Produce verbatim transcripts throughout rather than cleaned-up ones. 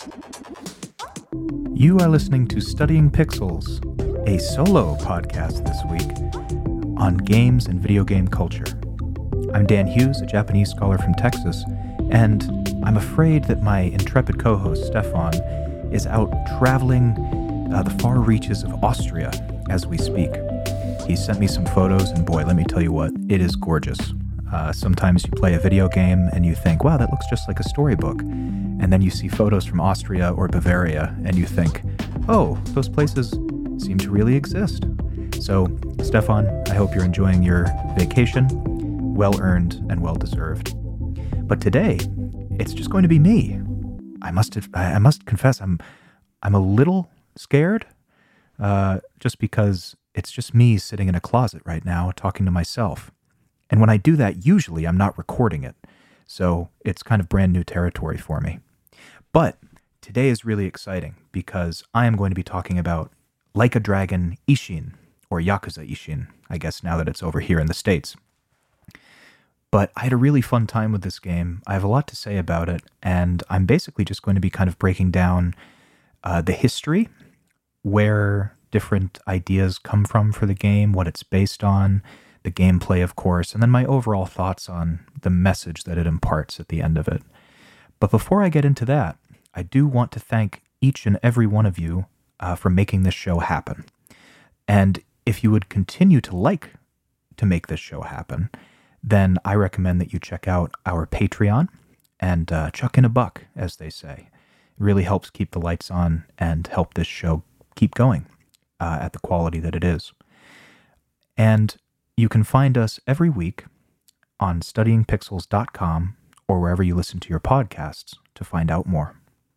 You are listening to Studying Pixels, a solo podcast this week on games and video game culture. I'm Dan Hughes, a Japanese scholar from Texas, and I'm afraid that my intrepid co-host Stefan is out traveling uh, the far reaches of Austria as we speak. He sent me some photos, and boy, let me tell you what, it is gorgeous. Uh, sometimes you play a video game and you think, wow, that looks just like a storybook. And then you see photos from Austria or Bavaria and you think, oh, those places seem to really exist. So, Stefan, I hope you're enjoying your vacation. Well-earned and well-deserved. But today, it's just going to be me. I must have, I must confess, I'm I'm a little scared, uh, just because it's just me sitting in a closet right now talking to myself. And when I do that, usually I'm not recording it. So it's kind of brand new territory for me. But today is really exciting because I am going to be talking about Like a Dragon Ishin, or Yakuza Ishin, I guess now that it's over here in the States. But I had a really fun time with this game. I have a lot to say about it, and I'm basically just going to be kind of breaking down uh, the history, where different ideas come from for the game, what it's based on, the gameplay, of course, and then my overall thoughts on the message that it imparts at the end of it. But before I get into that, I do want to thank each and every one of you uh, for making this show happen. And if you would continue to like to make this show happen, then I recommend that you check out our Patreon and uh, chuck in a buck, as they say. It really helps keep the lights on and help this show keep going uh, at the quality that it is. And you can find us every week on studying pixels dot com or wherever you listen to your podcasts to find out more.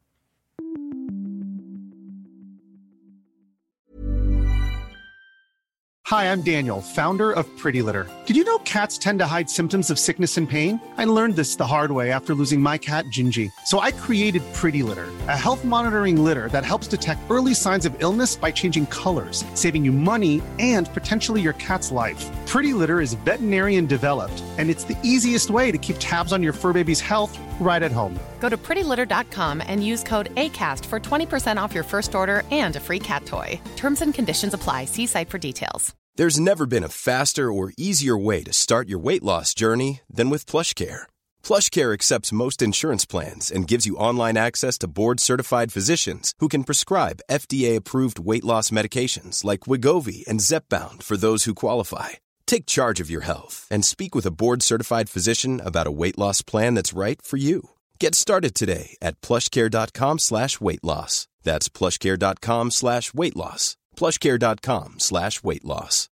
Hi, I'm Daniel, founder of Pretty Litter. Did you know cats tend to hide symptoms of sickness and pain? I learned this the hard way after losing my cat, Gingy. So I created Pretty Litter, a health monitoring litter that helps detect early signs of illness by changing colors, saving you money and potentially your cat's life. Pretty Litter is veterinarian developed, and it's the easiest way to keep tabs on your fur baby's health right at home. Go to pretty litter dot com and use code ACAST for twenty percent off your first order and a free cat toy. Terms and conditions apply. See site for details. There's never been a faster or easier way to start your weight loss journey than with PlushCare. PlushCare accepts most insurance plans and gives you online access to board-certified physicians who can prescribe F D A-approved weight loss medications like Wegovy and Zepbound for those who qualify. Take charge of your health and speak with a board-certified physician about a weight loss plan that's right for you. Get started today at plushcare.com slash weight loss. That's plushcare.com slash weight loss. plushcare.com slash weight loss.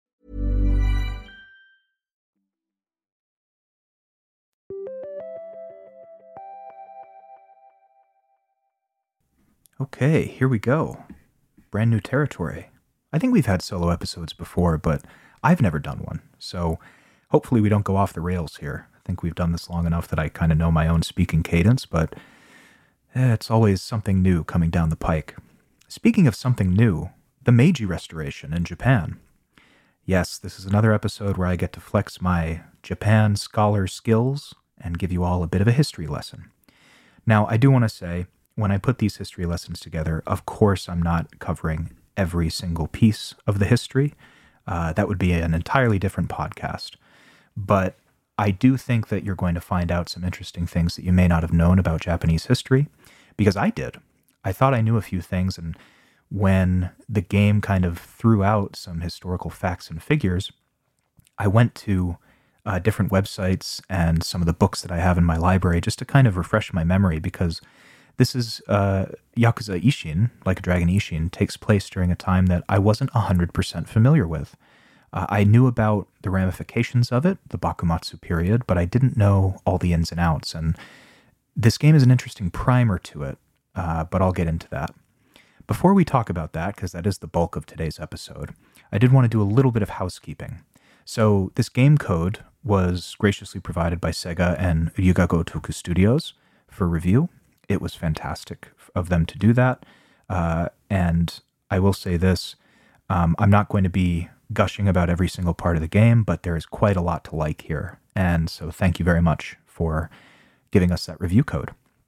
Okay, here we go. Brand new territory. I think we've had solo episodes before, but I've never done one. So hopefully we don't go off the rails here. I think we've done this long enough that I kind of know my own speaking cadence, but eh, it's always something new coming down the pike. Speaking of something new, the Meiji Restoration in Japan. Yes, this is another episode where I get to flex my Japan scholar skills and give you all a bit of a history lesson. Now, I do want to say, when I put these history lessons together, of course I'm not covering every single piece of the history. Uh, that would be an entirely different podcast. But I do think that you're going to find out some interesting things that you may not have known about Japanese history, because I did. I thought I knew a few things, and when the game kind of threw out some historical facts and figures, I went to uh, different websites and some of the books that I have in my library just to kind of refresh my memory, because this is uh, Yakuza Ishin, Like a Dragon Ishin, takes place during a time that I wasn't one hundred percent familiar with. Uh, I knew about the ramifications of it, the Bakumatsu period, but I didn't know all the ins and outs, and this game is an interesting primer to it, uh, but I'll get into that. Before we talk about that, because that is the bulk of today's episode, I did want to do a little bit of housekeeping. So this game code was graciously provided by Sega and Ryuga Gotoku Studios for review. It was fantastic of them to do that. Uh, and I will say this, um, I'm not going to be gushing about every single part of the game, but there is quite a lot to like here. And so thank you very much for giving us that review code.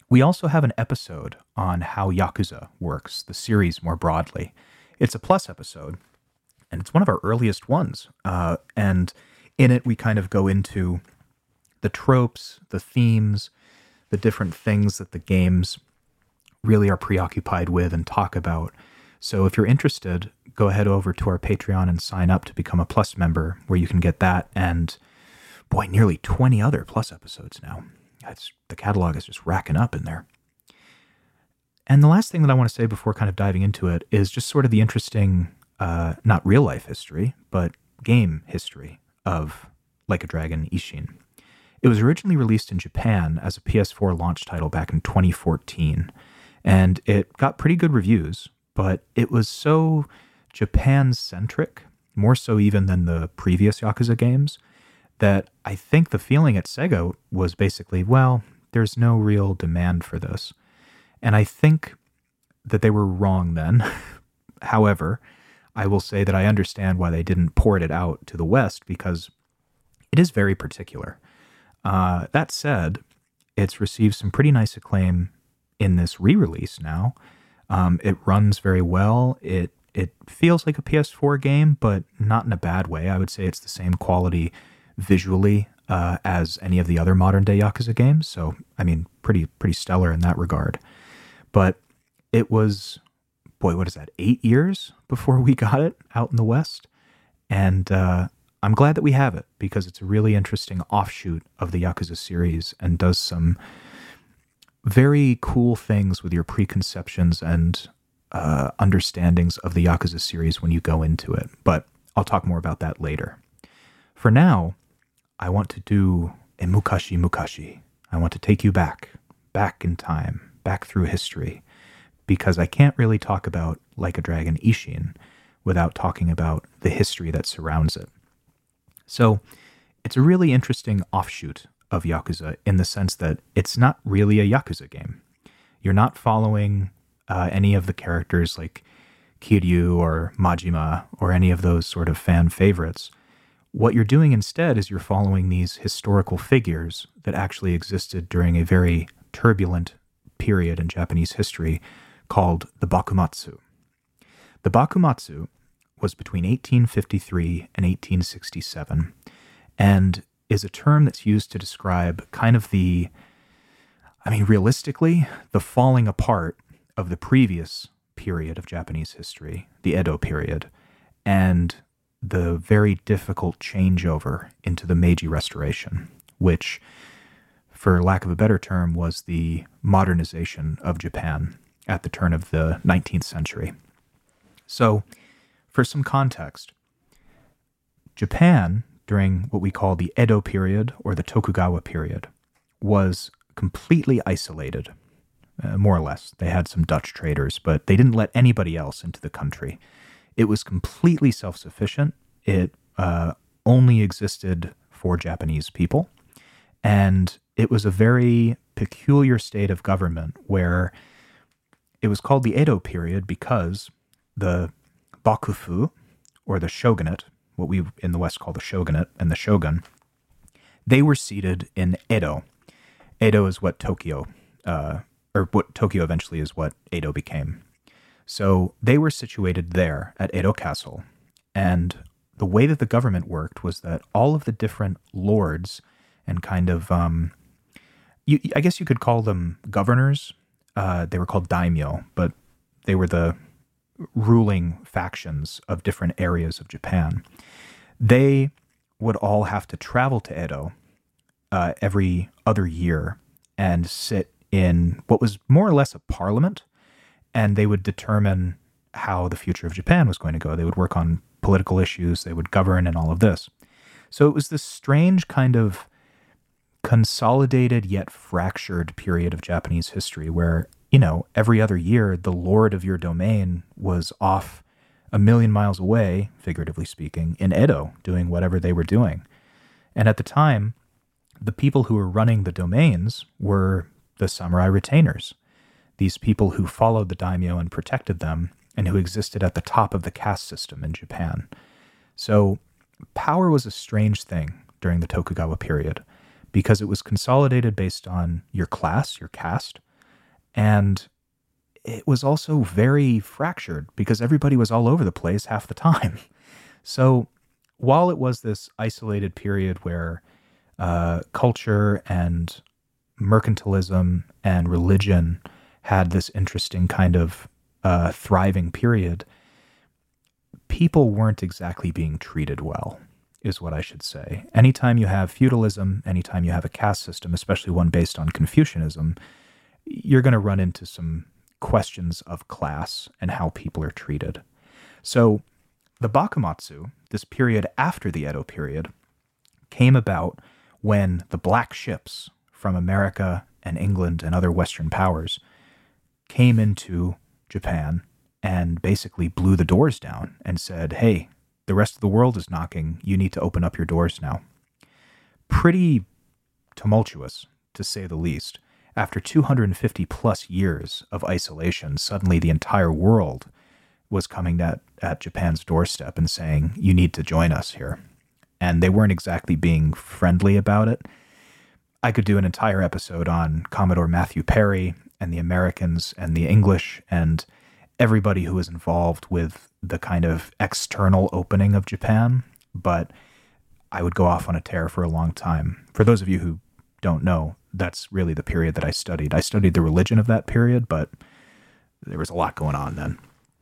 We also have an episode on how Yakuza works, the series more broadly. It's a Plus episode, and it's one of our earliest ones. Uh, and in it, we kind of go into the tropes, the themes, the different things that the games really are preoccupied with and talk about. So if you're interested, go ahead over to our Patreon and sign up to become a Plus member, where you can get that and, boy, nearly twenty other Plus episodes now. That's, the catalog is just racking up in there. And the last thing that I want to say before kind of diving into it is just sort of the interesting, uh, not real-life history, but game history of Like a Dragon Ishin. It was originally released in Japan as a P S four launch title back in twenty fourteen, and it got pretty good reviews, but it was so Japan-centric, more so even than the previous Yakuza games, that I think the feeling at Sega was basically, well, there's no real demand for this. And I think that they were wrong then. However, I will say that I understand why they didn't port it out to the West, because it is very particular. Uh, that said, it's received some pretty nice acclaim in this re-release now. Um, it runs very well. It it feels like a P S four game, but not in a bad way. I would say it's the same quality visually uh, as any of the other modern-day Yakuza games. So, I mean, pretty pretty stellar in that regard. But it was, boy, what is that, eight years before we got it out in the West? And uh, I'm glad that we have it, because it's a really interesting offshoot of the Yakuza series and does some very cool things with your preconceptions and uh, understandings of the Yakuza series when you go into it. But I'll talk more about that later. For now, I want to do a Mukashi Mukashi. I want to take you back, back in time, back through history, because I can't really talk about Like a Dragon Ishin without talking about the history that surrounds it. So it's a really interesting offshoot of Yakuza in the sense that it's not really a Yakuza game. You're not following uh, any of the characters like Kiryu or Majima or any of those sort of fan favorites. What you're doing instead is you're following these historical figures that actually existed during a very turbulent period in Japanese history called the Bakumatsu. The Bakumatsu was between eighteen fifty-three and eighteen sixty-seven, and is a term that's used to describe kind of the, I mean, realistically, the falling apart of the previous period of Japanese history, the Edo period, and the very difficult changeover into the Meiji Restoration, which, for lack of a better term, was the modernization of Japan at the turn of the nineteenth century. So, for some context, Japan, during what we call the Edo period or the Tokugawa period, was completely isolated, uh, more or less. They had some Dutch traders, but they didn't let anybody else into the country. It was completely self-sufficient. It uh, only existed for Japanese people. And it was a very peculiar state of government where it was called the Edo period because the Bakufu, or the shogunate, what we in the West call the shogunate and the shogun, they were seated in Edo. Edo is what Tokyo, uh, or what Tokyo eventually is what Edo became. So they were situated there at Edo Castle, and the way that the government worked was that all of the different lords and kind of, um, you, I guess you could call them governors. Uh, they were called daimyo, but they were the ruling factions of different areas of Japan. They would all have to travel to Edo uh, every other year and sit in what was more or less a parliament, and they would determine how the future of Japan was going to go. They would work on political issues, they would govern, and all of this. So it was this strange kind of consolidated yet fractured period of Japanese history where, you know, every other year the lord of your domain was off a million miles away, figuratively speaking, in Edo, doing whatever they were doing. And at the time, the people who were running the domains were the samurai retainers, these people who followed the daimyo and protected them, and who existed at the top of the caste system in Japan. So power was a strange thing during the Tokugawa period, because it was consolidated based on your class, your caste, And it was also very fractured because everybody was all over the place half the time. So while it was this isolated period where uh, culture and mercantilism and religion had this interesting kind of uh, thriving period, people weren't exactly being treated well, is what I should say. Anytime you have feudalism, anytime you have a caste system, especially one based on Confucianism, you're going to run into some questions of class and how people are treated. So the Bakumatsu, this period after the Edo period, came about when the black ships from America and England and other Western powers came into Japan and basically blew the doors down and said, hey, the rest of the world is knocking. You need to open up your doors now. Pretty tumultuous, to say the least. After two hundred fifty plus years of isolation, suddenly the entire world was coming at, at Japan's doorstep and saying, you need to join us here. And they weren't exactly being friendly about it. I could do an entire episode on Commodore Matthew Perry and the Americans and the English and everybody who was involved with the kind of external opening of Japan, but I would go off on a tear for a long time. For those of you who don't know, that's really the period that I studied. I studied the religion of that period, but there was a lot going on then.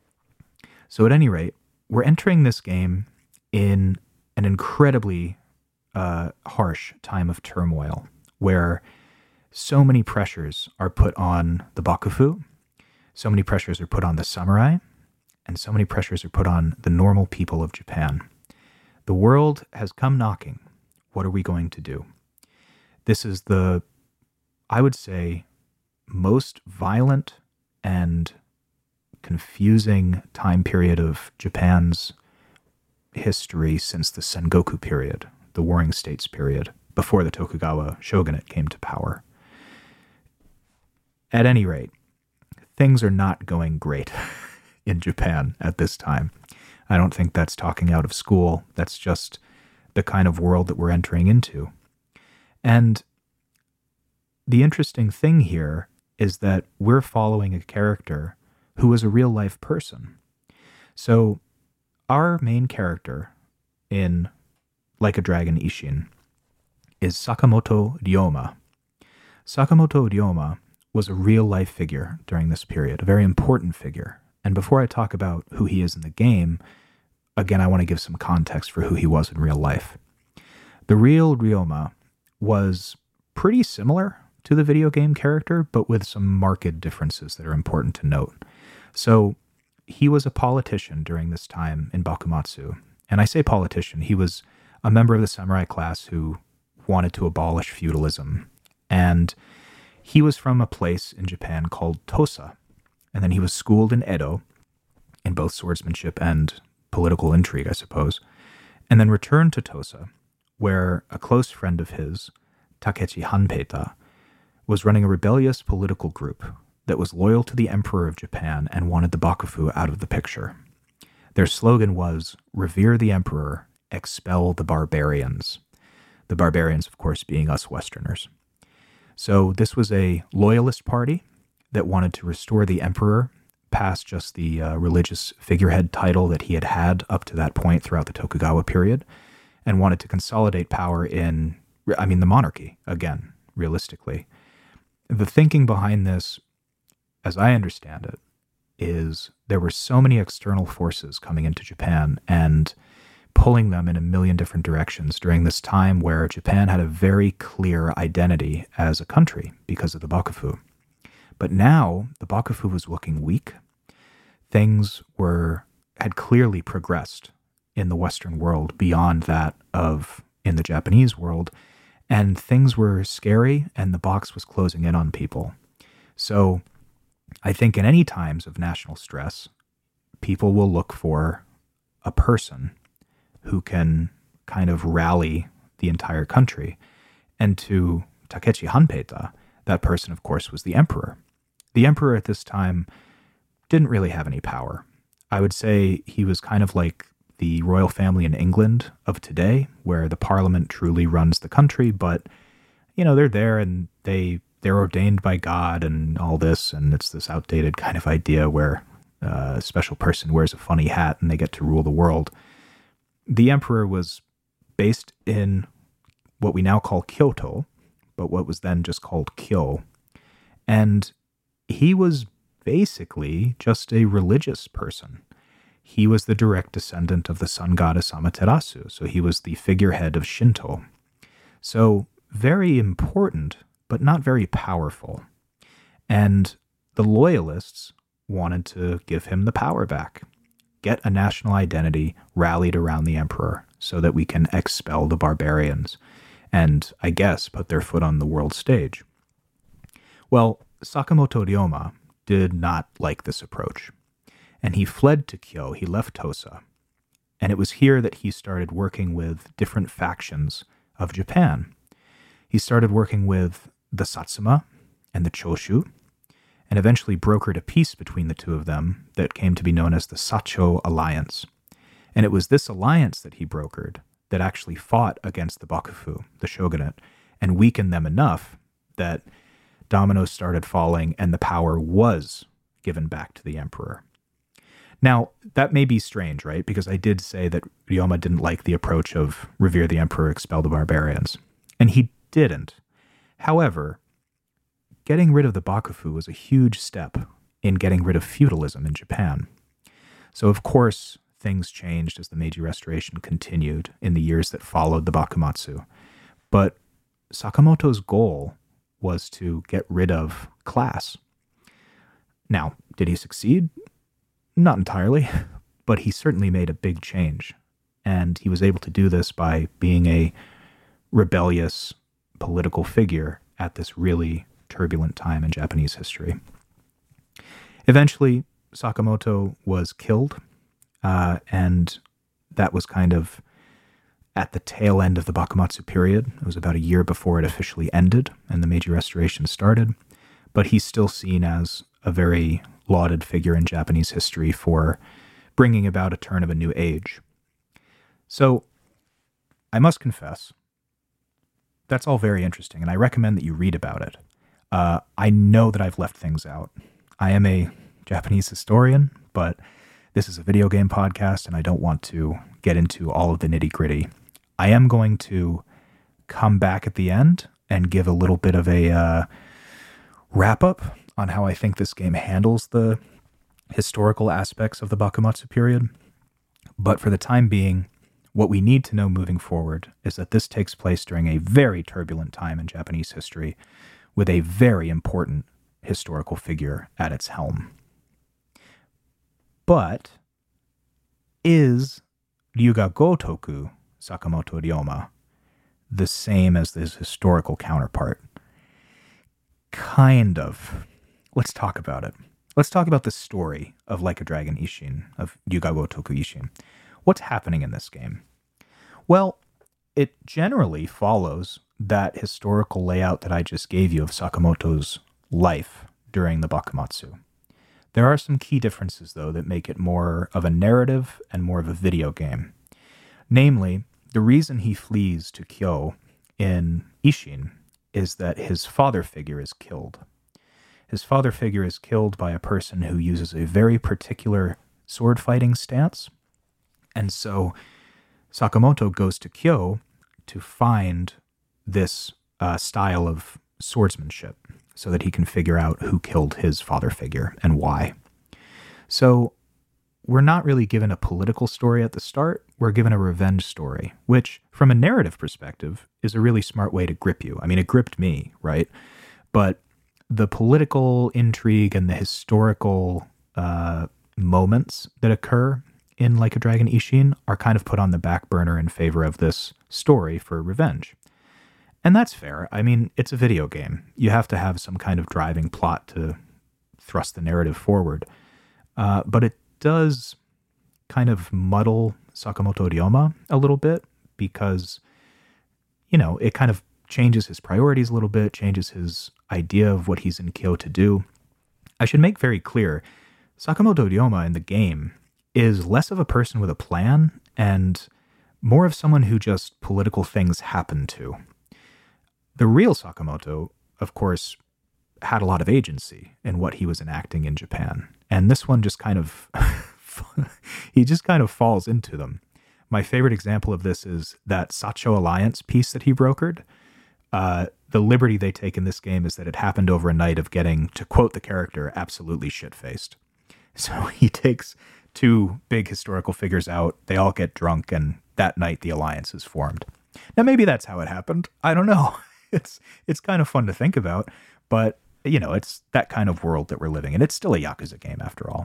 So at any rate, we're entering this game in an incredibly uh, harsh time of turmoil where so many pressures are put on the Bakufu, so many pressures are put on the samurai, and so many pressures are put on the normal people of Japan. The world has come knocking. What are we going to do? This is the, I would say, most violent and confusing time period of Japan's history since the Sengoku period, the Warring States period, before the Tokugawa shogunate came to power. At any rate, things are not going great in Japan at this time. I don't think that's talking out of school. That's just the kind of world that we're entering into. And the interesting thing here is that we're following a character who was a real-life person. So our main character in Like a Dragon Ishin is Sakamoto Ryoma. Sakamoto Ryoma was a real-life figure during this period, a very important figure. And before I talk about who he is in the game, again, I want to give some context for who he was in real life. The real Ryoma was pretty similar to the video game character, but with some marked differences that are important to note. So he was a politician during this time in Bakumatsu. And I say politician, he was a member of the samurai class who wanted to abolish feudalism. And he was from a place in Japan called Tosa. And then he was schooled in Edo, in both swordsmanship and political intrigue, I suppose, and then returned to Tosa, where a close friend of his, Takechi Hanpeita, was running a rebellious political group that was loyal to the Emperor of Japan and wanted the Bakufu out of the picture. Their slogan was, "Revere the Emperor, expel the barbarians." The barbarians, of course, being us Westerners. So this was a loyalist party that wanted to restore the emperor past just the uh, religious figurehead title that he had had up to that point throughout the Tokugawa period, and wanted to consolidate power in, I mean, the monarchy, again, realistically. The thinking behind this, as I understand it, is there were so many external forces coming into Japan and pulling them in a million different directions during this time where Japan had a very clear identity as a country because of the Bakufu. But now the Bakufu was looking weak. Things were had clearly progressed in the Western world beyond that of in the Japanese world, and things were scary and the box was closing in on people. So I think in any times of national stress, people will look for a person who can kind of rally the entire country. And to Takechi Hanpeita, that person, of course, was the emperor. The emperor at this time didn't really have any power. I would say he was kind of like the royal family in England of today, where the parliament truly runs the country, but, you know, they're there and they they're ordained by God and all this, and it's this outdated kind of idea where uh, a special person wears a funny hat and they get to rule the world. The emperor was based in what we now call Kyoto, but what was then just called Kyo. And he was basically just a religious person. He was the direct descendant of the sun goddess Amaterasu, so he was the figurehead of Shinto. So very important, but not very powerful. And the loyalists wanted to give him the power back, get a national identity rallied around the emperor so that we can expel the barbarians and, I guess, put their foot on the world stage. Well, Sakamoto Ryoma did not like this approach, and he fled to Kyo. He left Tosa, and it was here that he started working with different factions of Japan. He started working with the Satsuma and the Choshu, and eventually brokered a peace between the two of them that came to be known as the Sacho Alliance. And it was this alliance that he brokered that actually fought against the Bakufu, the shogunate, and weakened them enough that dominoes started falling and the power was given back to the emperor. Now, that may be strange, right? Because I did say that Ryoma didn't like the approach of revere the emperor, expel the barbarians. And he didn't. However, getting rid of the Bakufu was a huge step in getting rid of feudalism in Japan. So, of course, things changed as the Meiji Restoration continued in the years that followed the Bakumatsu. But Sakamoto's goal was to get rid of class. Now, did he succeed? Not entirely, but he certainly made a big change. And he was able to do this by being a rebellious political figure at this really turbulent time in Japanese history. Eventually, Sakamoto was killed, uh, and that was kind of at the tail end of the Bakumatsu period. It was about a year before it officially ended and the Meiji Restoration started, but he's still seen as a very lauded figure in Japanese history for bringing about a turn of a new age. So, I must confess, that's all very interesting, and I recommend that you read about it. Uh, I know that I've left things out. I am a Japanese historian, but this is a video game podcast, and I don't want to get into all of the nitty-gritty. I am going to come back at the end and give a little bit of a uh, wrap-up on how I think this game handles the historical aspects of the Bakumatsu period. But for the time being, what we need to know moving forward is that this takes place during a very turbulent time in Japanese history with a very important historical figure at its helm. But is Ryuga Gotoku Sakamoto Ryoma the same as his historical counterpart? Kind of. Let's talk about it. Let's talk about the story of Like a Dragon Ishin, of Ryuga Gotoku Ishin. What's happening in this game? Well, it generally follows that historical layout that I just gave you of Sakamoto's life during the Bakumatsu. There are some key differences, though, that make it more of a narrative and more of a video game. Namely, the reason he flees to Kyo in Ishin is that his father figure is killed. His father figure is killed by a person who uses a very particular sword fighting stance. And so Sakamoto goes to Kyo to find this uh, style of swordsmanship so that he can figure out who killed his father figure and why. So we're not really given a political story at the start. We're given a revenge story, which from a narrative perspective is a really smart way to grip you. I mean, it gripped me, right? But the political intrigue and the historical uh, moments that occur in Like a Dragon Ishin are kind of put on the back burner in favor of this story for revenge. And that's fair. I mean, it's a video game. You have to have some kind of driving plot to thrust the narrative forward. Uh, but it does kind of muddle Sakamoto Ryoma a little bit because, you know, it kind of changes his priorities a little bit, changes his idea of what he's in Kyo to do. I should make very clear, Sakamoto Ryoma in the game is less of a person with a plan and more of someone who just political things happen to. The real Sakamoto, of course, had a lot of agency in what he was enacting in Japan. And this one just kind of, he just kind of falls into them. My favorite example of this is that Sacho Alliance piece that he brokered. Uh, the liberty they take in this game is that it happened over a night of getting, to quote the character, absolutely shit-faced. So he takes two big historical figures out, they all get drunk, and that night the alliance is formed. Now maybe that's how it happened. I don't know. It's it's kind of fun to think about, but you know, it's that kind of world that we're living in. It's still a Yakuza game after all.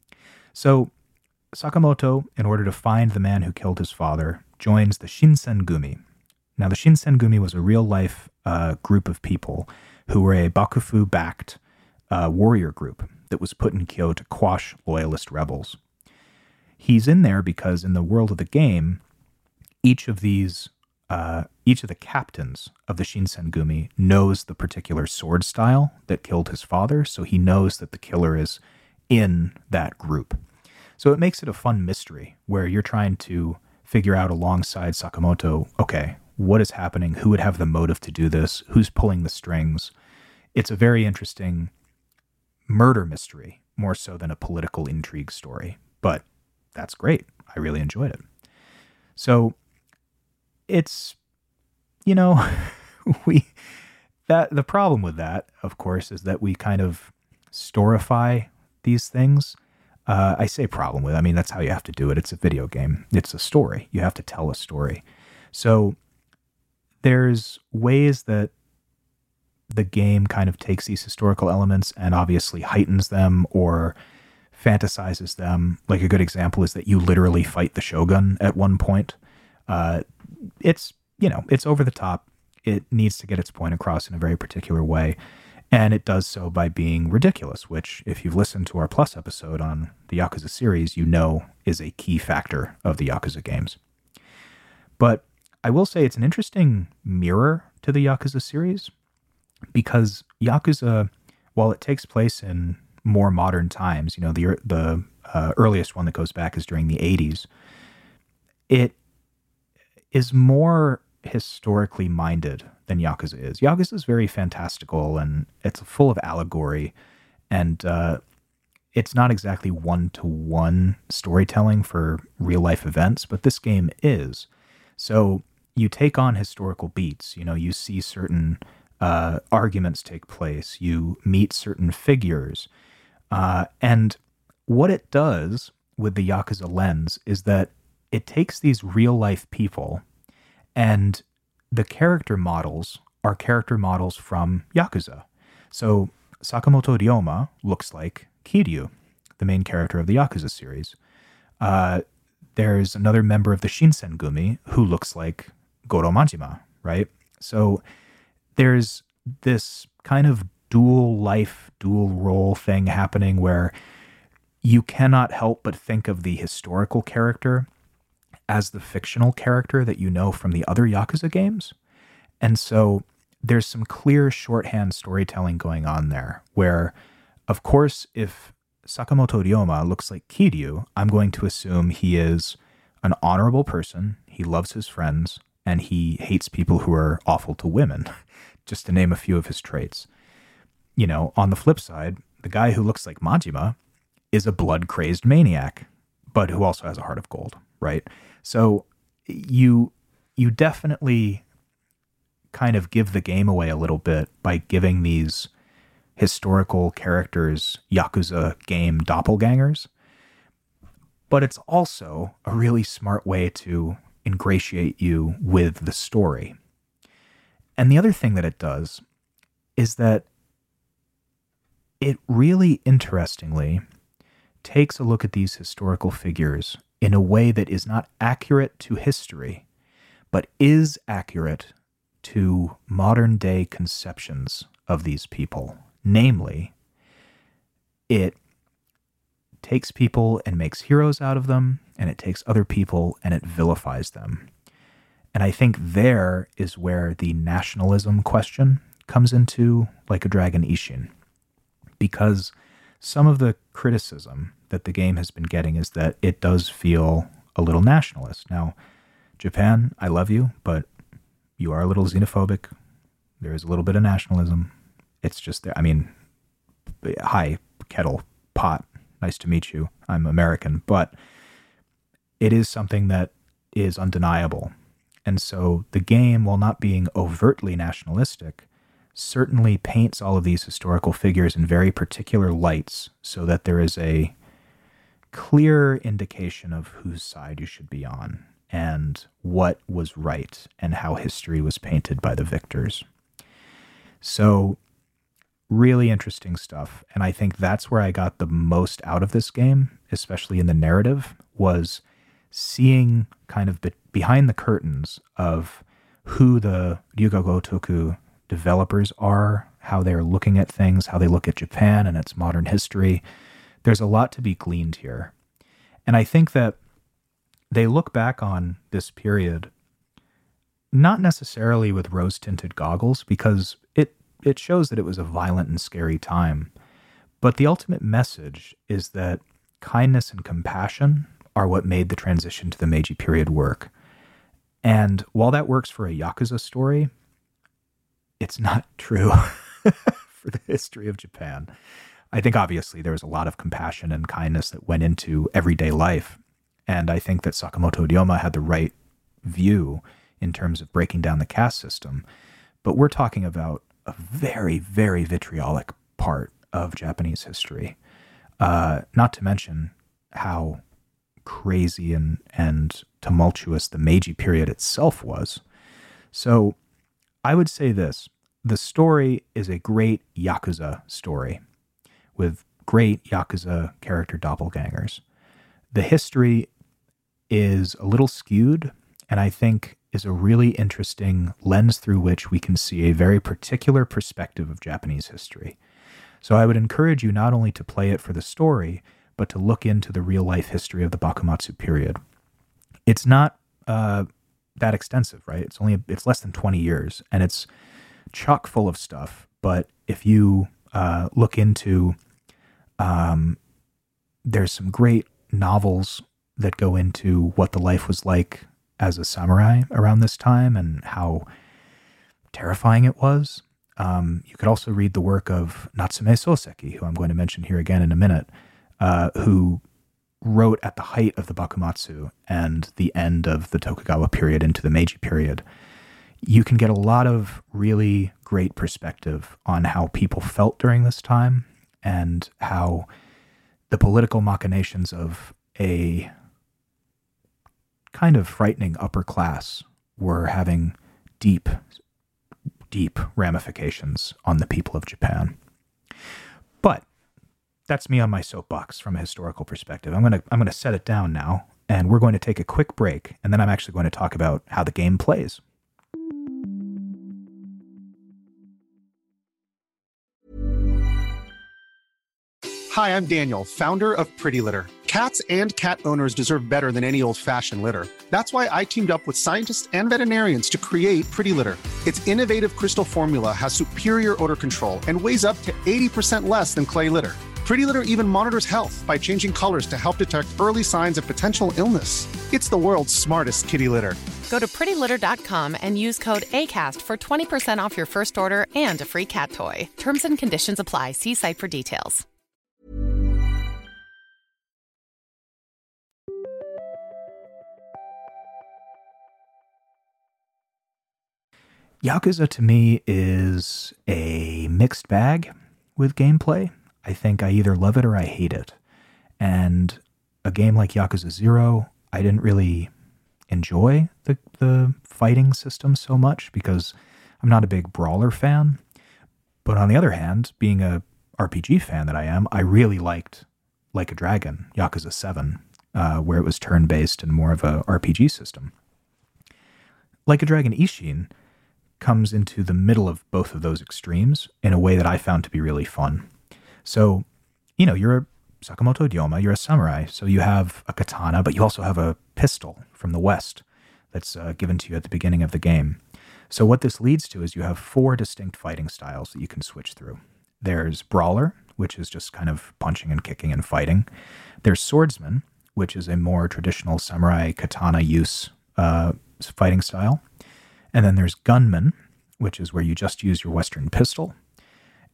So Sakamoto, in order to find the man who killed his father, joins the Shinsengumi. Now the Shinsengumi was a real-life uh, group of people who were a Bakufu-backed uh, warrior group that was put in Kyo to quash loyalist rebels. He's in there because in the world of the game, each of these, uh, each of the captains of the Shinsengumi knows the particular sword style that killed his father, so he knows that the killer is in that group. So it makes it a fun mystery where you're trying to figure out alongside Sakamoto, okay, what is happening? Who would have the motive to do this? Who's pulling the strings? It's a very interesting murder mystery, more so than a political intrigue story. But that's great. I really enjoyed it. So it's, you know, we that the problem with that, of course, is that we kind of storify these things. Uh, I say problem with, I mean, that's how you have to do it. It's a video game. It's a story. You have to tell a story. So there's ways that the game kind of takes these historical elements and obviously heightens them or fantasizes them. Like a good example is that you literally fight the Shogun at one point. Uh, it's, you know, it's over the top. It needs to get its point across in a very particular way. And it does so by being ridiculous, which if you've listened to our Plus episode on the Yakuza series, you know is a key factor of the Yakuza games. But I will say it's an interesting mirror to the Yakuza series because Yakuza, while it takes place in more modern times, you know, the the uh, earliest one that goes back is during the eighties, it is more historically minded than Yakuza is. Yakuza is very fantastical and it's full of allegory, and uh, it's not exactly one-to-one storytelling for real-life events, but this game is. So you take on historical beats, you know, you see certain uh, arguments take place, you meet certain figures, uh, and what it does with the Yakuza lens is that it takes these real-life people, and the character models are character models from Yakuza. So Sakamoto Ryoma looks like Kiryu, the main character of the Yakuza series. Uh, there's another member of the Shinsengumi who looks like Goro Majima, right? So there's this kind of dual life, dual role thing happening where you cannot help but think of the historical character as the fictional character that you know from the other Yakuza games. And so there's some clear shorthand storytelling going on there where, of course, if Sakamoto Ryoma looks like Kiryu, I'm going to assume he is an honorable person, he loves his friends, and he hates people who are awful to women, just to name a few of his traits. You know, on the flip side, the guy who looks like Majima is a blood-crazed maniac, but who also has a heart of gold, right? So you you definitely kind of give the game away a little bit by giving these historical characters Yakuza game doppelgangers. But it's also a really smart way to ingratiate you with the story. And the other thing that it does is that it really interestingly takes a look at these historical figures in a way that is not accurate to history, but is accurate to modern day conceptions of these people. Namely, it takes people and makes heroes out of them, and it takes other people and it vilifies them. And I think there is where the nationalism question comes into Like a Dragon Ishin. Because some of the criticism that the game has been getting is that it does feel a little nationalist. Now, Japan, I love you, but you are a little xenophobic. There is a little bit of nationalism. it's just there. I mean, hi, kettle pot. Nice to meet you. I'm American, but it is something that is undeniable. And so the game, while not being overtly nationalistic, certainly paints all of these historical figures in very particular lights so that there is a clear indication of whose side you should be on and what was right and how history was painted by the victors. So really interesting stuff. And I think that's where I got the most out of this game, especially in the narrative, was seeing kind of be- behind the curtains of who the Ryuga Gotoku developers are, how they're looking at things, how they look at Japan and its modern history. There's a lot to be gleaned here. And I think that they look back on this period not necessarily with rose-tinted goggles, because it, it shows that it was a violent and scary time. But the ultimate message is that kindness and compassion are what made the transition to the Meiji period work. And while that works for a Yakuza story, it's not true for the history of Japan. I think obviously there was a lot of compassion and kindness that went into everyday life. And I think that Sakamoto Ryoma had the right view in terms of breaking down the caste system. But we're talking about a very, very vitriolic part of Japanese history. Uh, not to mention how crazy and, and tumultuous the Meiji period itself was. So I would say this. The story is a great Yakuza story with great Yakuza character doppelgangers. The history is a little skewed, and I think is a really interesting lens through which we can see a very particular perspective of Japanese history. So I would encourage you not only to play it for the story, but to look into the real-life history of the Bakumatsu period. It's not uh, that extensive, right? It's only it's less than twenty years, and it's chock full of stuff. But if you uh, look into, um, there's some great novels that go into what the life was like as a samurai around this time and how terrifying it was. Um, you could also read the work of Natsume Soseki, who I'm going to mention here again in a minute, uh, who wrote at the height of the Bakumatsu and the end of the Tokugawa period into the Meiji period. You can get a lot of really great perspective on how people felt during this time and how the political machinations of a kind of frightening upper class were having deep, deep ramifications on the people of Japan. But that's me on my soapbox from a historical perspective. I'm going to I'm going to set it down now, and we're going to take a quick break, and then I'm actually going to talk about how the game plays. Hi, I'm Daniel, founder of Pretty Litter. Cats and cat owners deserve better than any old-fashioned litter. That's why I teamed up with scientists and veterinarians to create Pretty Litter. Its innovative crystal formula has superior odor control and weighs up to eighty percent less than clay litter. Pretty Litter even monitors health by changing colors to help detect early signs of potential illness. It's the world's smartest kitty litter. Go to pretty litter dot com and use code ACAST for twenty percent off your first order and a free cat toy. Terms and conditions apply. See site for details. Yakuza to me is a mixed bag with gameplay. I think I either love it or I hate it. And a game like Yakuza Zero, I didn't really enjoy the, the fighting system so much because I'm not a big brawler fan. But on the other hand, being a R P G fan that I am, I really liked Like a Dragon, Yakuza seven, uh, where it was turn-based and more of a R P G system. Like a Dragon Ishin comes into the middle of both of those extremes in a way that I found to be really fun. So, you know, you're a Sakamoto Ryoma, you're a samurai, so you have a katana, but you also have a pistol from the West that's uh, given to you at the beginning of the game. So what this leads to is you have four distinct fighting styles that you can switch through. There's Brawler, which is just kind of punching and kicking and fighting. There's Swordsman, which is a more traditional samurai katana use uh, fighting style. And then there's Gunman, which is where you just use your Western pistol.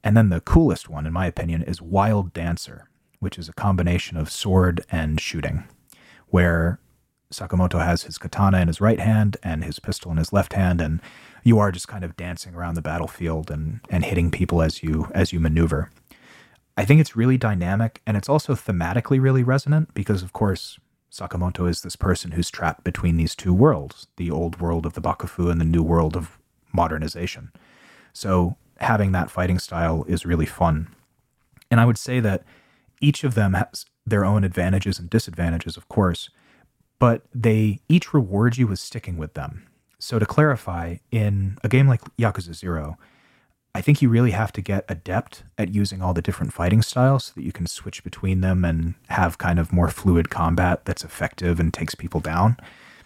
And then the coolest one, in my opinion, is Wild Dancer, which is a combination of sword and shooting, where Sakamoto has his katana in his right hand and his pistol in his left hand, and you are just kind of dancing around the battlefield and, and hitting people as you as you maneuver. I think it's really dynamic, and it's also thematically really resonant because, of course, Sakamoto is this person who's trapped between these two worlds, the old world of the Bakufu and the new world of modernization. So having that fighting style is really fun. And I would say that each of them has their own advantages and disadvantages, of course, but they each reward you with sticking with them. So to clarify, in a game like Yakuza Zero, I think you really have to get adept at using all the different fighting styles so that you can switch between them and have kind of more fluid combat that's effective and takes people down.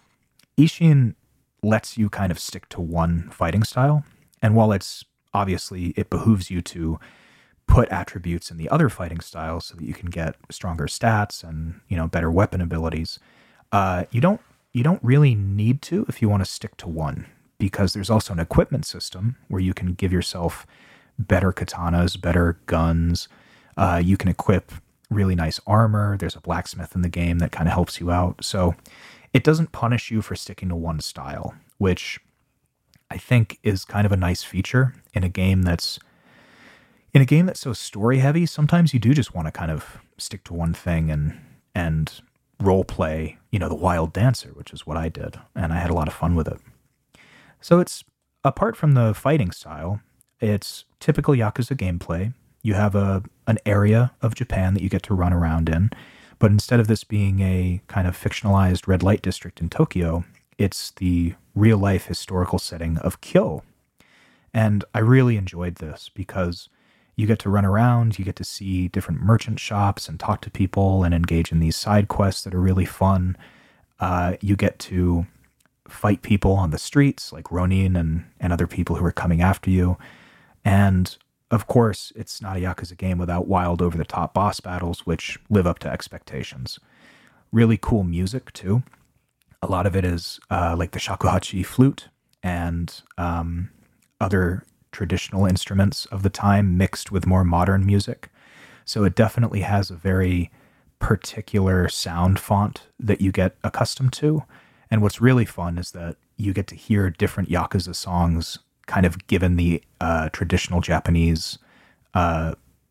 Ishin lets you kind of stick to one fighting style, and while it's obviously it behooves you to put attributes in the other fighting styles so that you can get stronger stats and, you know, better weapon abilities, uh, you don't you don't really need to if you want to stick to one, because there's also an equipment system where you can give yourself better katanas, better guns. Uh, you can equip really nice armor. There's a blacksmith in the game that kind of helps you out. So it doesn't punish you for sticking to one style, which I think is kind of a nice feature in a game that's in a game that's so story heavy. Sometimes you do just want to kind of stick to one thing and and role play, you know, the Wild Dancer, which is what I did, and I had a lot of fun with it. So it's, apart from the fighting style, it's typical Yakuza gameplay. You have a an area of Japan that you get to run around in, but instead of this being a kind of fictionalized red light district in Tokyo, it's the real-life historical setting of Kyo. And I really enjoyed this because you get to run around, you get to see different merchant shops and talk to people and engage in these side quests that are really fun. Uh, you get to fight people on the streets like Ronin and, and other people who are coming after you. And of course, it's not a Yakuza game without wild over-the-top boss battles, which live up to expectations. Really cool music, too. A lot of it is uh, like the shakuhachi flute and um, other traditional instruments of the time mixed with more modern music. So it definitely has a very particular sound font that you get accustomed to. And what's really fun is that you get to hear different Yakuza songs kind of given the uh, traditional Japanese, uh,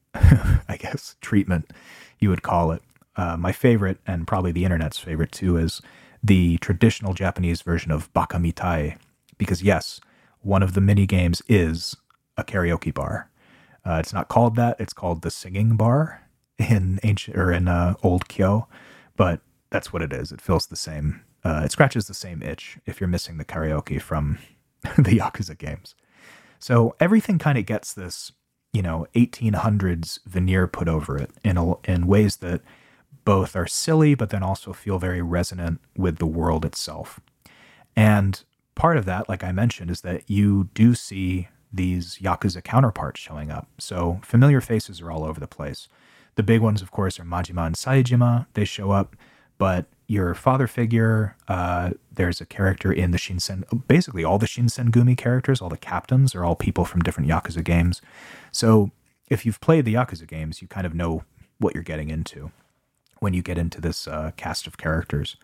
I guess, treatment, you would call it. Uh, my favorite, and probably the internet's favorite too, is the traditional Japanese version of Baka Mitai. Because yes, one of the mini games is a karaoke bar. Uh, it's not called that; it's called the Singing Bar in ancient or in uh, Old Kyo, but that's what it is. It feels the same. Uh, it scratches the same itch if you're missing the karaoke from the Yakuza games. So everything kind of gets this, you know, eighteen hundreds veneer put over it in a, in ways that both are silly, but then also feel very resonant with the world itself. And part of that, like I mentioned, is that you do see these Yakuza counterparts showing up. So familiar faces are all over the place. The big ones, of course, are Majima and Saejima. They show up, but your father figure, uh, there's a character in the Shinsen, basically all the Shinsengumi characters, all the captains are all people from different Yakuza games. So if you've played the Yakuza games, you kind of know what you're getting into when you get into this uh, cast of characters.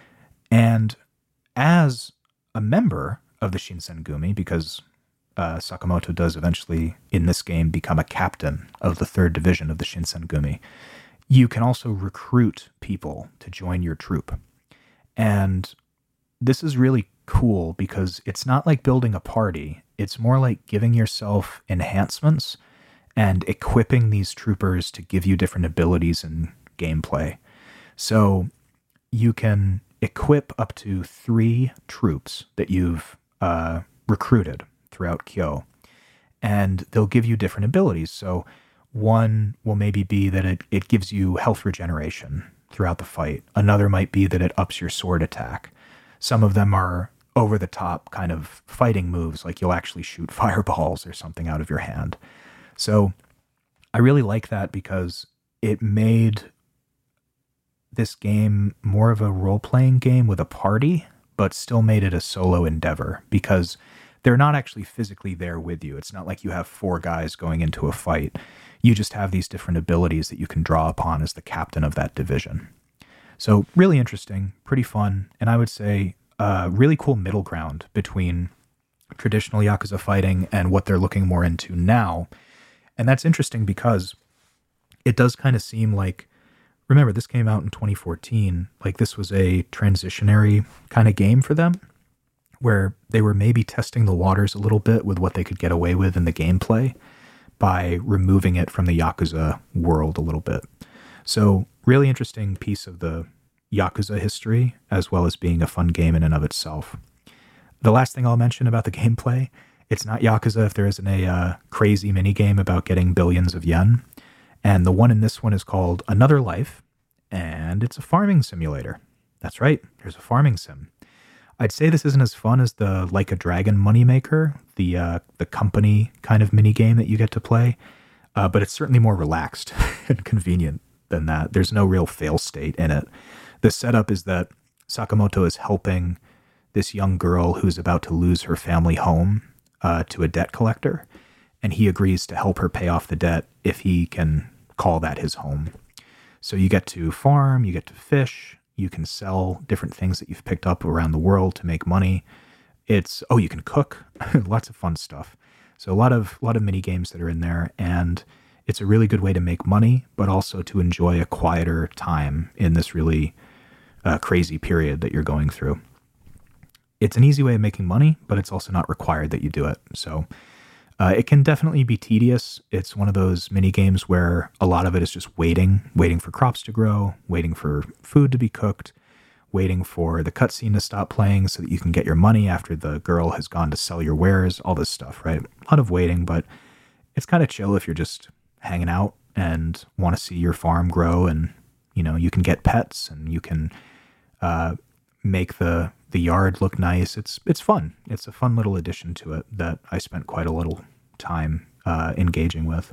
And as a member of the Shinsengumi, because uh, Sakamoto does eventually, in this game, become a captain of the third division of the Shinsengumi, you can also recruit people to join your troop. And this is really cool because it's not like building a party. It's more like giving yourself enhancements and equipping these troopers to give you different abilities and gameplay. So you can equip up to three troops that you've uh, recruited throughout Kyo, and they'll give you different abilities. So one will maybe be that it, it gives you health regeneration throughout the fight. Another might be that it ups your sword attack. Some of them are over-the-top kind of fighting moves, like you'll actually shoot fireballs or something out of your hand. So I really like that because it made this game more of a role-playing game with a party, but still made it a solo endeavor because they're not actually physically there with you. It's not like you have four guys going into a fight. You just have these different abilities that you can draw upon as the captain of that division. So really interesting, pretty fun, and I would say a really cool middle ground between traditional Yakuza fighting and what they're looking more into now. And that's interesting because it does kind of seem like, remember, this came out in twenty fourteen, like this was a transitionary kind of game for them, where they were maybe testing the waters a little bit with what they could get away with in the gameplay by removing it from the Yakuza world a little bit. So really interesting piece of the Yakuza history, as well as being a fun game in and of itself. The last thing I'll mention about the gameplay, it's not Yakuza if there isn't a uh, crazy mini game about getting billions of yen. And the one in this one is called Another Life, and it's a farming simulator. That's right, there's a farming sim. I'd say this isn't as fun as the Like a Dragon Moneymaker, the uh, the company kind of mini game that you get to play, uh, but it's certainly more relaxed and convenient than that. There's no real fail state in it. The setup is that Sakamoto is helping this young girl who's about to lose her family home uh, to a debt collector, and he agrees to help her pay off the debt if he can call that his home. So you get to farm, you get to fish, you can sell different things that you've picked up around the world to make money. It's, oh, you can cook, lots of fun stuff. So a lot of, a lot of mini games that are in there, and it's a really good way to make money, but also to enjoy a quieter time in this really uh, crazy period that you're going through. It's an easy way of making money, but it's also not required that you do it. So uh, it can definitely be tedious. It's one of those mini games where a lot of it is just waiting, waiting for crops to grow, waiting for food to be cooked, waiting for the cutscene to stop playing so that you can get your money after the girl has gone to sell your wares, all this stuff, right? A lot of waiting, but it's kind of chill if you're just hanging out and want to see your farm grow, and, you know, you can get pets and you can uh, make the the yard look nice. It's it's fun. It's a fun little addition to it that I spent quite a little time uh, engaging with.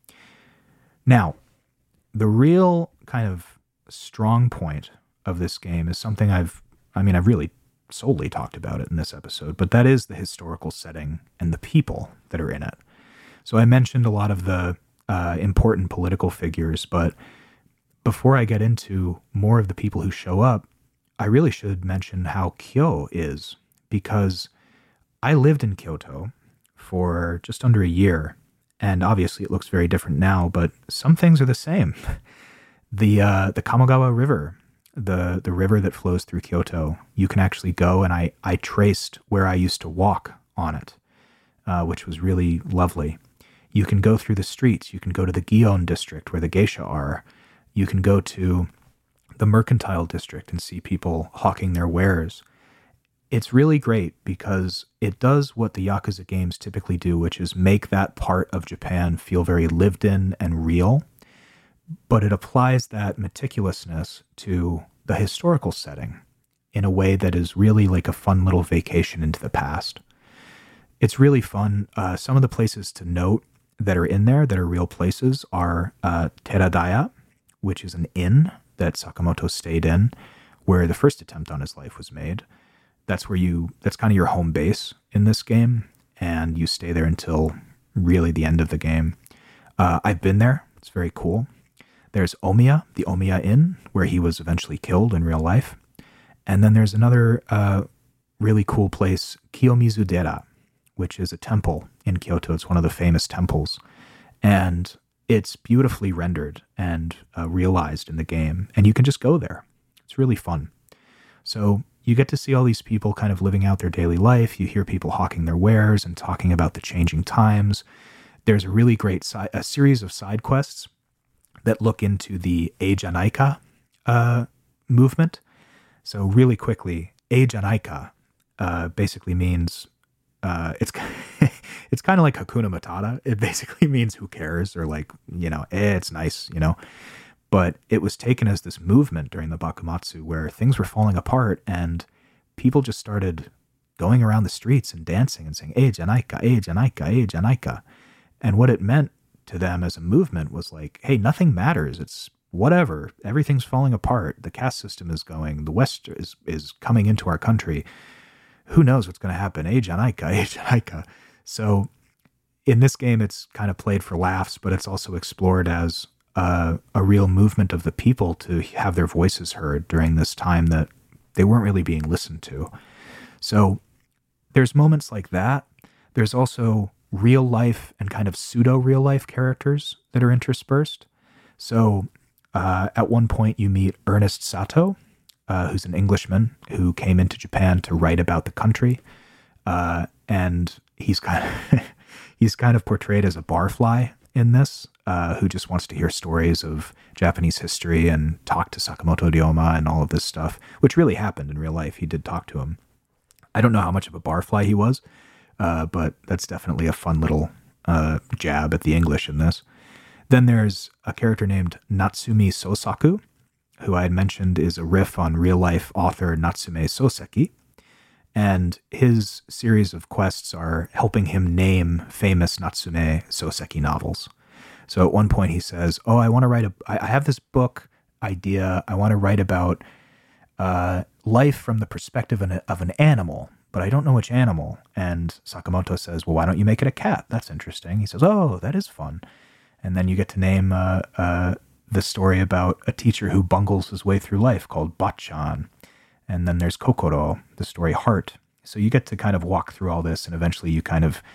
Now, the real kind of strong point of this game is something I've, I mean, I've really solely talked about it in this episode, but that is the historical setting and the people that are in it. So I mentioned a lot of the uh, important political figures, but before I get into more of the people who show up, I really should mention how Kyo is, because I lived in Kyoto for just under a year, and obviously it looks very different now, but some things are the same. The uh, the Kamogawa River, the the river that flows through Kyoto, you can actually go, and I, I traced where I used to walk on it, uh, which was really lovely. You can go through the streets. You can go to the Gion district where the geisha are. You can go to the mercantile district and see people hawking their wares. It's really great because it does what the Yakuza games typically do, which is make that part of Japan feel very lived in and real, but it applies that meticulousness to the historical setting in a way that is really like a fun little vacation into the past. It's really fun. Uh, some of the places to note that are in there that are real places are uh, Teradaya, which is an inn that Sakamoto stayed in, where the first attempt on his life was made. That's where you, that's kind of your home base in this game, and you stay there until really the end of the game. Uh, I've been there. It's very cool. There's Omiya, the Omiya Inn, where he was eventually killed in real life. And then there's another uh, really cool place, Kiyomizu-dera, which is a temple in Kyoto. It's one of the famous temples. And it's beautifully rendered and uh, realized in the game, and you can just go there. It's really fun. So you get to see all these people kind of living out their daily life. You hear people hawking their wares and talking about the changing times. There's a really great si- a series of side quests that look into the Eijanaika uh, movement. So really quickly, Eijanaika uh, basically means Uh, it's it's kind of like Hakuna Matata. It basically means who cares, or like, you know, eh, it's nice, you know. But it was taken as this movement during the Bakumatsu where things were falling apart and people just started going around the streets and dancing and saying, eh, Janaika, eh, Janaika, eh, Janaika. And what it meant to them as a movement was like, hey, nothing matters. It's whatever. Everything's falling apart. The caste system is going. The West is, is coming into our country. who knows what's going to happen? Eh, Janaika, eh, Janaika. So in this game, it's kind of played for laughs, but it's also explored as uh, a real movement of the people to have their voices heard during this time that they weren't really being listened to. So there's moments like that. There's also real life and kind of pseudo real life characters that are interspersed. So uh, at one point you meet Ernest Sato, uh, who's an Englishman who came into Japan to write about the country. Uh, and he's kind of, he's kind of portrayed as a barfly in this, uh, who just wants to hear stories of Japanese history and talk to Sakamoto Ryoma and all of this stuff, which really happened in real life. He did talk to him. I don't know how much of a barfly he was, uh, but that's definitely a fun little uh, jab at the English in this. Then there's a character named Natsumi Sosaku, who I had mentioned is a riff on real-life author Natsume Soseki, and his series of quests are helping him name famous Natsume Soseki novels. So at one point he says, oh, I want to write a, I have this book idea, I want to write about uh, life from the perspective of an, of an animal, but I don't know which animal. And Sakamoto says, well, why don't you make it a cat? That's interesting. He says, oh, that is fun. And then you get to name uh, uh, the story about a teacher who bungles his way through life called Bachan. And then there's Kokoro, the story Heart. So you get to kind of walk through all this, and eventually you kind of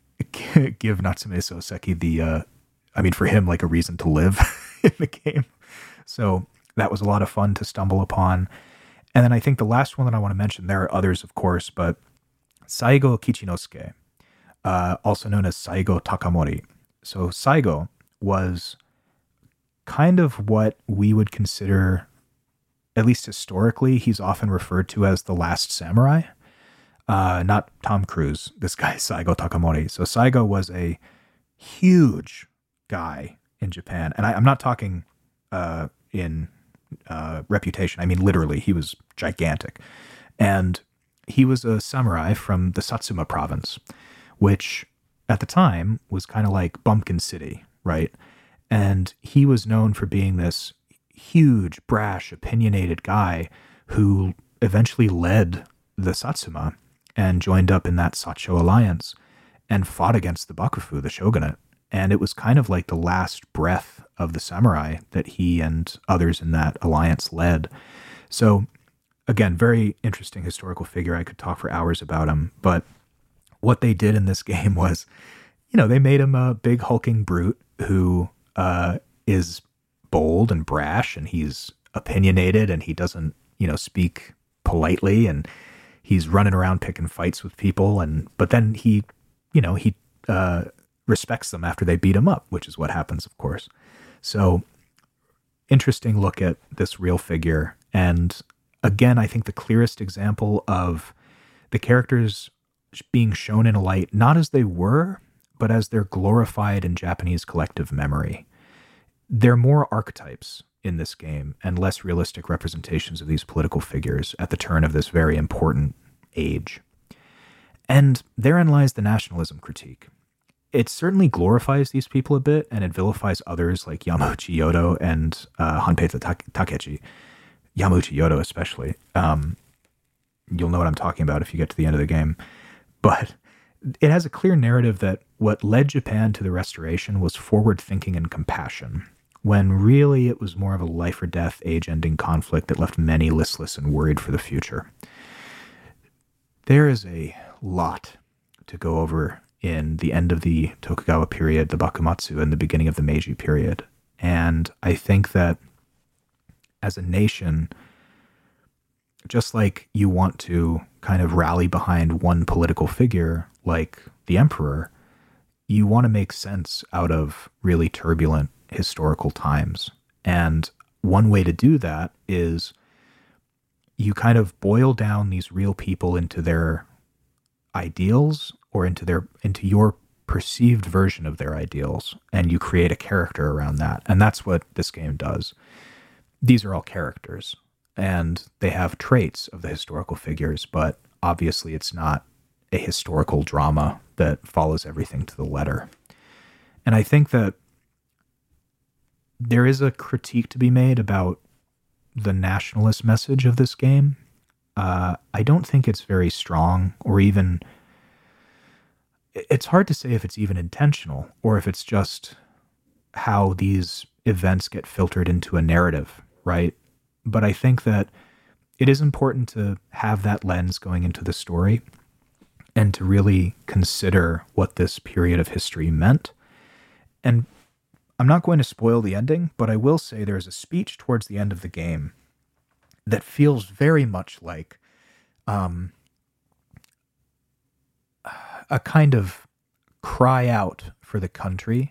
give Natsume Soseki the, uh, I mean, for him, like a reason to live in the game. So that was a lot of fun to stumble upon. And then I think the last one that I want to mention, there are others, of course, but Saigo Kichinosuke, uh, also known as Saigo Takamori. So Saigo was kind of what we would consider, at least historically, he's often referred to as the last samurai. Uh, not Tom Cruise, this guy, Saigo Takamori. So Saigo was a huge guy in Japan. And I, I'm not talking uh, in uh, reputation. I mean, literally, he was gigantic. And he was a samurai from the Satsuma province, which at the time was kind of like Bumpkin City, right? And he was known for being this huge, brash, opinionated guy who eventually led the Satsuma and joined up in that Sacho alliance and fought against the Bakufu, the shogunate. And it was kind of like the last breath of the samurai that he and others in that alliance led. So again, very interesting historical figure. I could talk for hours about him, but what they did in this game was, you know, they made him a big hulking brute who uh, is bold and brash, and he's opinionated, and he doesn't, you know, speak politely, and he's running around picking fights with people. And, but then he, you know, he, uh, respects them after they beat him up, which is what happens, of course. So interesting look at this real figure. And again, I think the clearest example of the characters being shown in a light, not as they were, but as they're glorified in Japanese collective memory. There are more archetypes in this game and less realistic representations of these political figures at the turn of this very important age. And therein lies the nationalism critique. It certainly glorifies these people a bit, and it vilifies others like Yamauchi Yodo and uh, Hanpei Takechi. Yamauchi Yodo especially. Um, you'll know what I'm talking about if you get to the end of the game. But it has a clear narrative that what led Japan to the Restoration was forward thinking and compassion, when really it was more of a life or death, age-ending conflict that left many listless and worried for the future. There is a lot to go over in the end of the Tokugawa period, the Bakumatsu, and the beginning of the Meiji period. And I think that as a nation, just like you want to kind of rally behind one political figure like the emperor, you want to make sense out of really turbulent historical times. And one way to do that is you kind of boil down these real people into their ideals or into their into your perceived version of their ideals, and you create a character around that. And that's what this game does. These are all characters, and they have traits of the historical figures, but obviously it's not a historical drama that follows everything to the letter. And I think that there is a critique to be made about the nationalist message of this game. uh, I don't think it's very strong, or even, it's hard to say if it's even intentional or if it's just how these events get filtered into a narrative, right? But I think that it is important to have that lens going into the story and to really consider what this period of history meant. And I'm not going to spoil the ending, but I will say there's a speech towards the end of the game that feels very much like um, a kind of cry out for the country,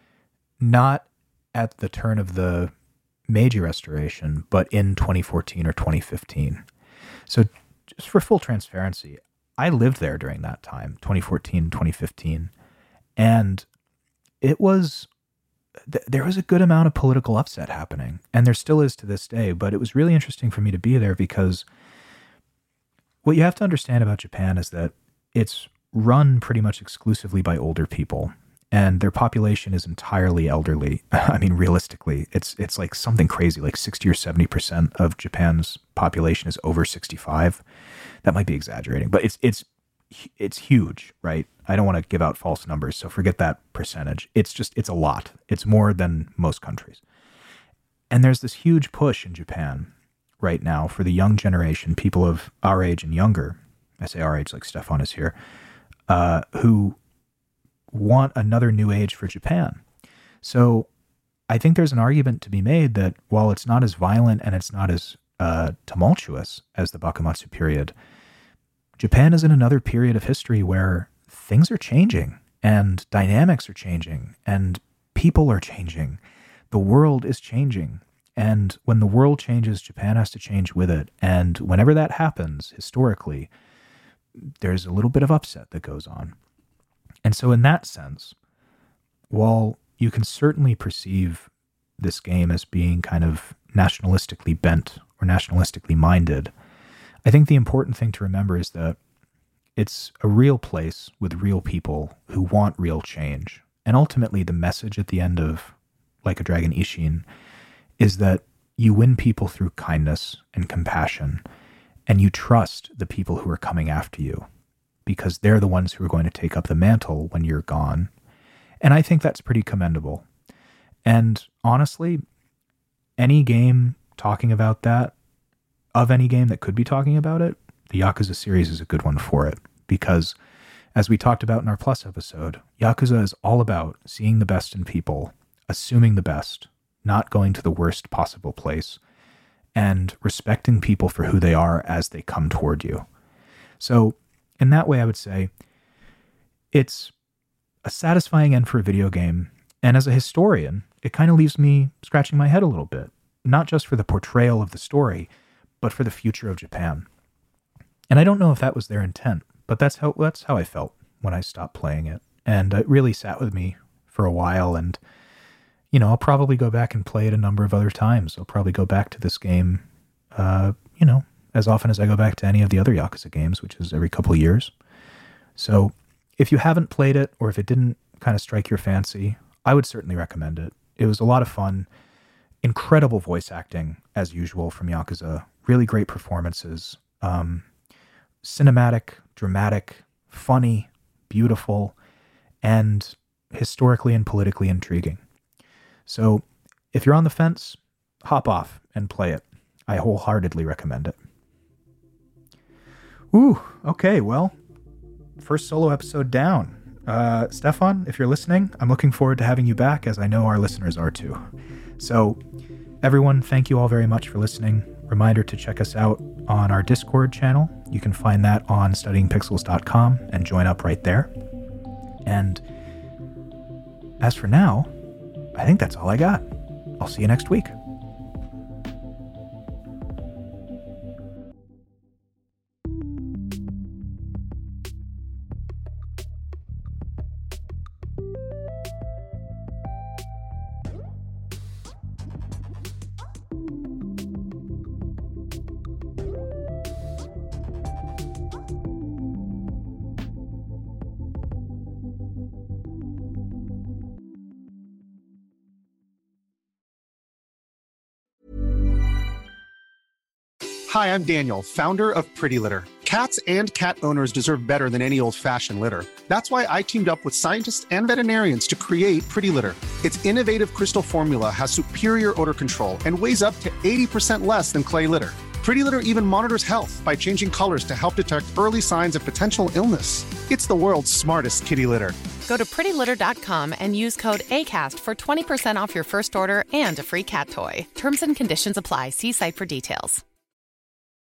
not at the turn of the Meiji Restoration, but in twenty fourteen or twenty fifteen. So just for full transparency, I lived there during that time, twenty fourteen, twenty fifteen, and it was, th- there was a good amount of political upset happening, and there still is to this day, but it was really interesting for me to be there because what you have to understand about Japan is that it's run pretty much exclusively by older people, and their population is entirely elderly. I mean, realistically, it's it's like something crazy, like sixty or seventy percent of Japan's population is over sixty-five. That might be exaggerating, but it's it's it's huge, right? I don't want to give out false numbers, so forget that percentage. It's just, it's a lot. It's more than most countries. And there's this huge push in Japan right now for the young generation, people of our age and younger, I say our age like Stefan is here, uh, who want another new age for Japan. So I think there's an argument to be made that while it's not as violent and it's not as uh, tumultuous as the Bakumatsu period, Japan is in another period of history where things are changing and dynamics are changing and people are changing. The world is changing. And when the world changes, Japan has to change with it. And whenever that happens, historically, there's a little bit of upset that goes on. And so in that sense, while you can certainly perceive this game as being kind of nationalistically bent or nationalistically minded, I think the important thing to remember is that it's a real place with real people who want real change. And ultimately, the message at the end of Like a Dragon Ishin is that you win people through kindness and compassion, and you trust the people who are coming after you because they're the ones who are going to take up the mantle when you're gone. And I think that's pretty commendable. And honestly, any game talking about that, of any game that could be talking about it, the Yakuza series is a good one for it. Because, as we talked about in our Plus episode, Yakuza is all about seeing the best in people, assuming the best, not going to the worst possible place, and respecting people for who they are as they come toward you. So, in that way, I would say it's a satisfying end for a video game, and as a historian, it kind of leaves me scratching my head a little bit, not just for the portrayal of the story, but for the future of Japan. And I don't know if that was their intent, but that's how that's how I felt when I stopped playing it. And it really sat with me for a while, and you know, I'll probably go back and play it a number of other times. I'll probably go back to this game, uh, you know, as often as I go back to any of the other Yakuza games, which is every couple of years. So if you haven't played it, or if it didn't kind of strike your fancy, I would certainly recommend it. It was a lot of fun. Incredible voice acting, as usual, from Yakuza. Really great performances. Um, cinematic, dramatic, funny, beautiful, and historically and politically intriguing. So if you're on the fence, hop off and play it. I wholeheartedly recommend it. Ooh, okay, well, first solo episode down. Uh, Stefan, if you're listening, I'm looking forward to having you back, as I know our listeners are too. So, everyone, thank you all very much for listening. Reminder to check us out on our Discord channel. You can find that on studying pixels dot com and join up right there. And as for now, I think that's all I got. I'll see you next week. Hi, I'm Daniel, founder of Pretty Litter. Cats and cat owners deserve better than any old-fashioned litter. That's why I teamed up with scientists and veterinarians to create Pretty Litter. Its innovative crystal formula has superior odor control and weighs up to eighty percent less than clay litter. Pretty Litter even monitors health by changing colors to help detect early signs of potential illness. It's the world's smartest kitty litter. Go to pretty litter dot com and use code ACAST for twenty percent off your first order and a free cat toy. Terms and conditions apply. See site for details.